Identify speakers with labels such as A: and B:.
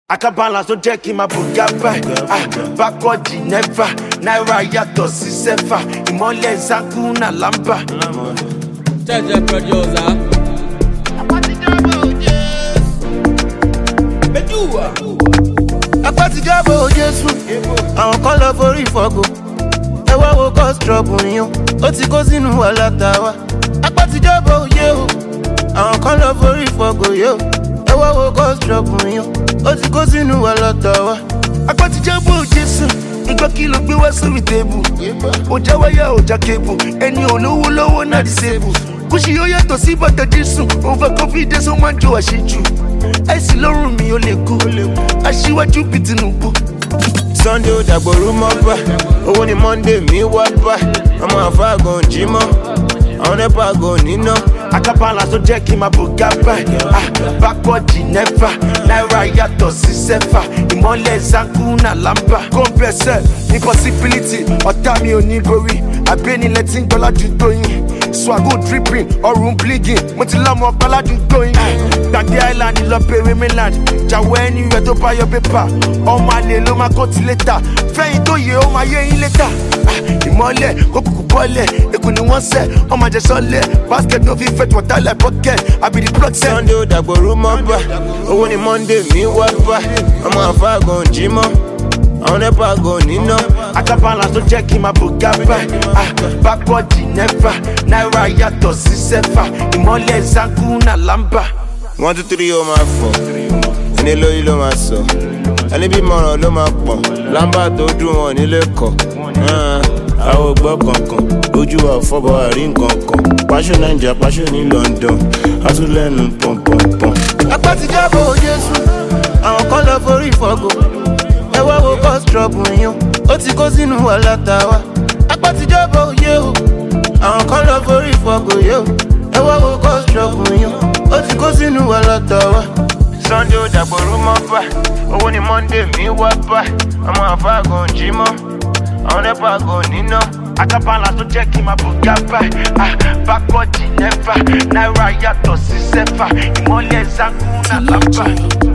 A: Akabalance tó jẹ́ kí n máa bùgá báyìí. Bákọ́ọ̀dì nẹ́fà, náírà yàtọ̀ sí sẹ́fà. Ìmọ̀lẹ̀ Zakuna Lamba.
B: Jẹ́jẹ́ producer.
C: Apátijọ́bọ̀ Jésù, àwọn kan lọ forí fọ́gò. Ẹ wá wo cause trouble yín, ó ti kó sínú wàhálà tàwa. Apátijọ́bọ̀ òye o, àwọn kan lọ forí fọ́gò yó. Ẹ wá wo cause trouble yín, ó ti kó sínú wàhálà tàwa.
A: Apátijọ́bọ̀ Jésù, ìgbà kí ló gbé wá sórí tébù. Ó já wáyà ó já kébù, ẹni olówó lọ́wọ́ náà disable. Kúṣì yóò yàtọ̀ sí bàtà Jésù, overconfidence ó máa ń jó àṣejù. Àìsí lọ́rùn mi ó lè kú, aṣíwájú bí Tinubu.
C: Sunday ó dàgbòrú mọ́ bá, owó ni Monday mi wá bá. Ọmọ àfáàgàn jí mọ́, àwọn nẹ́pà gò níná.
A: Akabalance tó jẹ́ kí n máa bùgá báyìí. Bákọ́ọ̀dì nẹ́fà, náírà yàtọ̀ sí sẹ́fà. Ìmọ̀lẹ̀ Zakuna Lamba. Kọ́ńpẹ́sẹ̀ impossibility, ọ̀tá mi ò ní gorí. Àbẹ́nilẹ̀ tí ń gbọ́ ládùúgbò yín. Swago dripping, ọrùn bleeding. Mo ti lọ́mọ ọgbà ládùúgbò yín. Gbàgbé island lọ bèrè mainland. Jàwọ́ ẹni rẹ̀ tó bá yọ pépà. Ọmọ àlè ló máa kó ti létà. Fẹ́yìn tó yẹ ó máa yé yín létà. Ìmọ̀lẹ̀ kó kúkú bọ́lẹ̀. Èkó ni wọ́n sẹ̀, ọmọ àjẹsọ́lẹ̀. Basket no fit fetch water like bucket. I be the plug set.
C: Sunday ó dàgbòrú mọ́ bá, owó ni Monday mi wá bá. Ọmọ àfáàgàn jí mọ́, àwọn nẹ́pà gò níná.
A: Akabalance tó jẹ́ kí n máa bùgá báyìí. Bákọ́ọ̀dì nẹ́fà, náírà yàtọ̀ sí sẹ́fà. Ìmọ̀lẹ̀ Zakuna Lamba.
C: 1 2 3 ó máa fọ̀, ẹni lóyún ló máa sọ, ẹni bí mọ̀ràn ló máa pọ̀. Lamba tó dùn wọn nílé kọ̀. Àwọn ògbọ́ kankan, ojú wa fọ́bọ̀ àrí nkankan. Pàṣẹ Naija, pàṣẹ ní London, atúlẹ̀nu pọ̀npọ̀npọ̀n. Apátijọ́bọ̀ Jésù, àwọn kan lọ forí fọ́gò. Ẹ wá wo cause trouble yín, ó ti kó sínú wàhálà tàwa. Apátijọ́bọ̀ òye o, àwọn kan lọ forí fọ́gò yó. Ẹ wá wo cause trouble yín, ó ti kó sínú wàhálà tàwa. Sunday ó dàgbòrú mọ́ bá, owó ni Monday mi wá bá. Ọmọ àfáàgàn jí mọ́, àwọn nẹ́pà gò níná.
A: Akabalance tó jẹ́ kí n máa bùgá báyìí. Bákọ́ọ̀dì nẹ́fà, náírà yàtọ̀ sí sẹ́fà. Ìmọ̀lẹ̀ Zakuna Lamba.